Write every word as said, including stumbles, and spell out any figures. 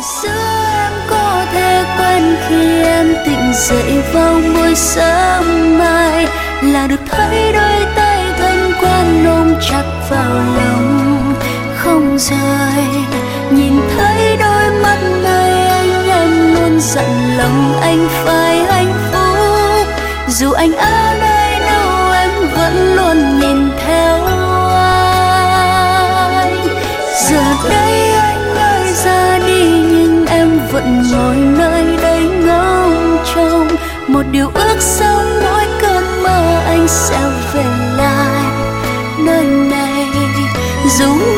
xưa em có thể quên khi em tỉnh dậy vào buổi sớm mai, là được thấy đôi tay thân quen ôm chặt vào lòng không rời, nhìn thấy đôi mắt nơi anh em luôn dặn lòng anh phải hạnh phúc, dù anh ở nơi đâu em vẫn luôn nhìn theo anh. Giờ đây anh ơi ra đi nhưng em vẫn ngồi nơi đây ngóng trông một điều ước sống mỗi cơn mơ anh sẽ về lại nơi này, dù